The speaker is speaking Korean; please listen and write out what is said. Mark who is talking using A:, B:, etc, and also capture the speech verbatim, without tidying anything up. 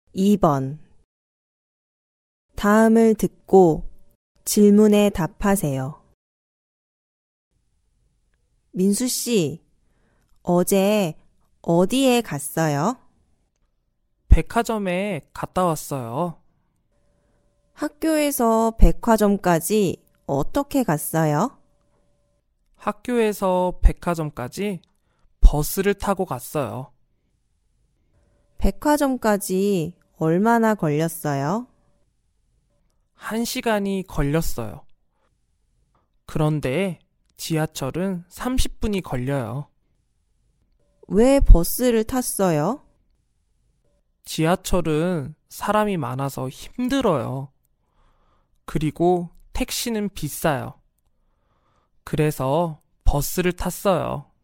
A: 이 번. 다음을 듣고 질문에 답하세요. 민수 씨, 어제 어디에 갔어요?
B: 백화점에 갔다 왔어요.
A: 학교에서 백화점까지 어떻게 갔어요?
B: 학교에서 백화점까지 버스를 타고 갔어요.
A: 백화점까지 얼마나 걸렸어요?
B: 한 시간이 걸렸어요. 그런데 지하철은 삼십 분이 걸려요.
A: 왜 버스를 탔어요?
B: 지하철은 사람이 많아서 힘들어요. 그리고 택시는 비싸요. 그래서 버스를 탔어요.